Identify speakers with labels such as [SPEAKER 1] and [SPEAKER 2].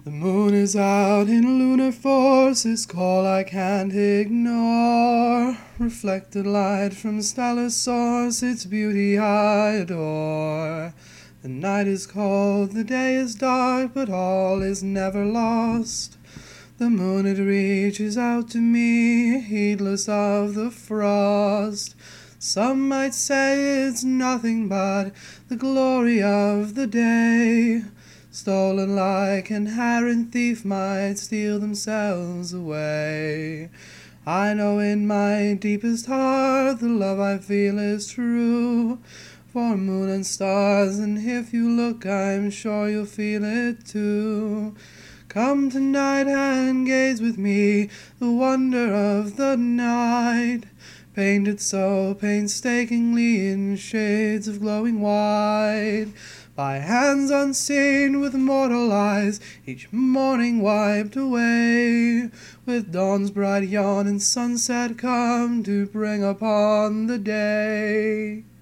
[SPEAKER 1] The moon is out in lunar force, its call I can't ignore. Reflected light from stellar source, its beauty I adore. The night is cold, the day is dark, but all is never lost. The moon it reaches out to me, heedless of the frost. Some might say it's nothing but the glory of the day, stolen like an errant thief might steal themselves away. I know in my deepest heart the love I feel is true for moon and stars, and if you look I'm sure you'll feel it too. Come tonight and gaze with me the wonder of the night, painted so painstakingly in shades of glowing white, by hands unseen with mortal eyes, each morning wiped away, with dawn's bright yawn and sunset come to bring upon the day.